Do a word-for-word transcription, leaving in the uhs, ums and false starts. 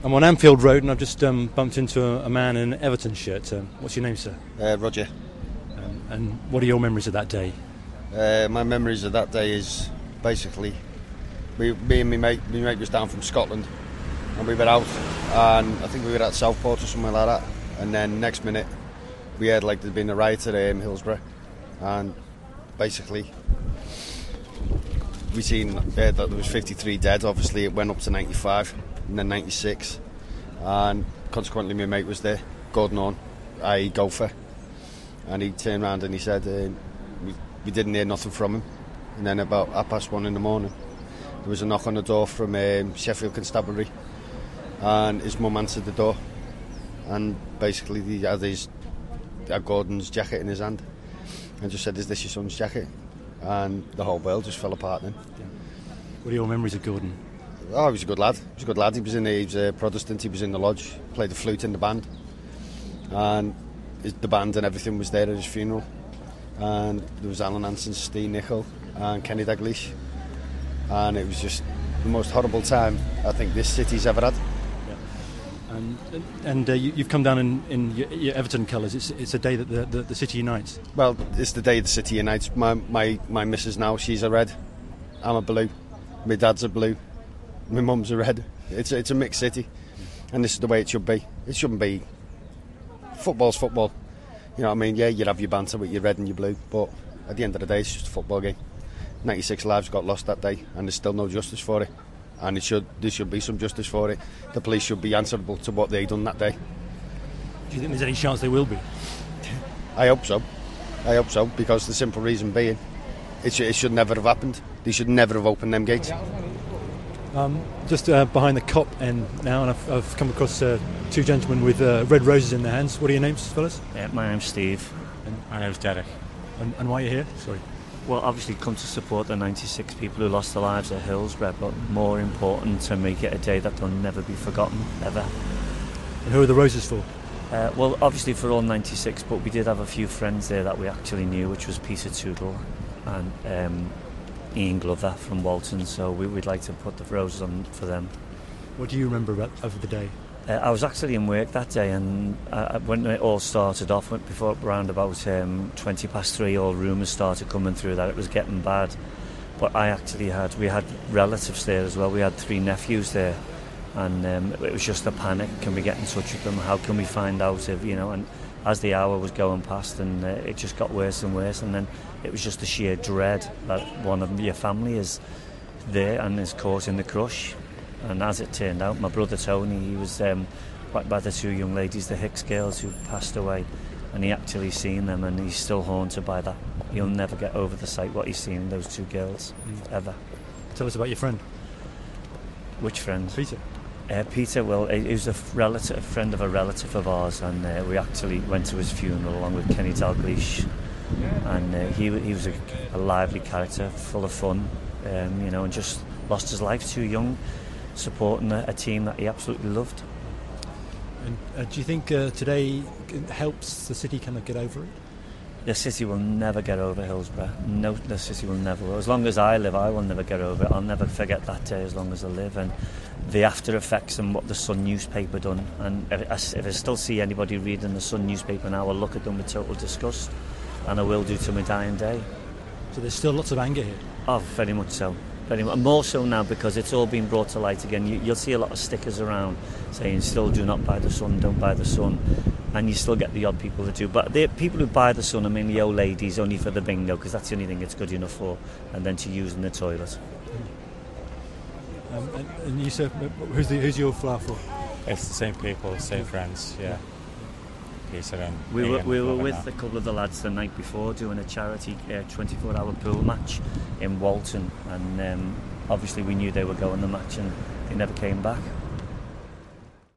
I'm on Anfield Road and I've just um, bumped into a, a man in an Everton shirt. Um, what's your name, sir? Uh, Roger. Um, and what are your memories of that day? Uh, my memories of that day is basically we, me and my mate, my mate was down from Scotland and we were out and I think we were at Southport or something like that, and then next minute we heard like there'd been a riot at um, Hillsborough, and basically we seen uh, that there was fifty-three dead. Obviously it went up to ninety-five and then ninety-six, and consequently my mate was there, Gordon Orn, that is. Gopher, and he turned around and he said uh, we, we didn't hear nothing from him, and then about half past one in the morning there was a knock on the door from um, Sheffield Constabulary, and his mum answered the door, and basically he had his had Gordon's jacket in his hand and just said, "Is this your son's jacket?" And the whole world just fell apart then. Yeah. What are your memories of Gordon? Oh, he was a good lad. He was a good lad. He was in the, he was a Protestant. He was in the lodge, played the flute in the band, and his, the band and everything was there at his funeral. And there was Alan Hansen, Steve Nichol, and Kenny Dalglish, and it was just the most horrible time I think this city's ever had. Yeah. And and uh, you, you've come down in, in your, your Everton colours. It's it's a day that the, the, the city unites. Well, it's the day the city unites. My my my missus now, she's a red. I'm a blue. My dad's a blue. My mum's a red. It's a, it's a mixed city, and this is the way it should be. It shouldn't be. Football's football. You know what I mean? Yeah, you'd have your banter with your red and your blue, but at the end of the day, it's just a football game. ninety-six lives got lost that day, and there's still no justice for it. And it should there should be some justice for it. The police should be answerable to what they done that day. Do you think there's any chance they will be? I hope so. I hope so, because the simple reason being, it should, it should never have happened. They should never have opened them gates. Um, just uh, behind the cop end now, and I've, I've come across uh, two gentlemen with uh, red roses in their hands. What are your names, fellas? Yeah, my name's Steve. And, my name's Derek. And, and why are you here? Sorry. Well, obviously come to support the ninety-six people who lost their lives at Hillsborough, but more important to make it a day that will never be forgotten, ever. And who are the roses for? Uh, well, obviously for all ninety-six, but we did have a few friends there that we actually knew, which was Peter Tootle and um, Ian Glover from Walton, so we would like to put the roses on for them. What do you remember about of the day? Uh, I was actually in work that day, and uh, when it all started off, before around about um, twenty past three, all rumours started coming through that it was getting bad. But I actually had, we had relatives there as well. We had three nephews there, and um, it was just a panic. Can we get in touch with them? How can we find out if, you know, and as the hour was going past, and uh, it just got worse and worse, and then it was just the sheer dread that one of your family is there and is caught in the crush. And as it turned out, my brother Tony, he was um, right by the two young ladies, the Hicks girls, who passed away, and he actually seen them, and he's still haunted by that. He'll never get over the sight what he's seen in those two girls, mm. ever. Tell us about your friend. Which friend? Peter. Uh, Peter, well, he was a relative, a friend of a relative of ours, and uh, we actually went to his funeral along with Kenny Dalglish, and uh, he he was a, a lively character, full of fun, um, you know, and just lost his life too young, supporting a, a team that he absolutely loved. And uh, do you think uh, today helps the city kind of get over it? The city will never get over Hillsborough. No, the city will never. As long as I live, I will never get over it. I'll never forget that day as long as I live. And the after effects and what the Sun newspaper done. And if I, if I still see anybody reading the Sun newspaper now, I'll look at them with total disgust. And I will do to my dying day. So there's still lots of anger here? Oh, very much so. Very much. More so now because it's all been brought to light again. You, you'll see a lot of stickers around saying still do not buy the Sun, don't buy the Sun. And you still get the odd people that do. But the people who buy the Sun are mainly old ladies, only for the bingo, because that's the only thing it's good enough for, and then to use in the toilet. Um, and, and you said, who's, the, who's your flower for? It's the same people, same friends, yeah. Peter and we were, Ian we were with now. a couple of the lads the night before doing a charity uh, twenty-four hour pool match in Walton, and um, obviously we knew they were going the match and they never came back.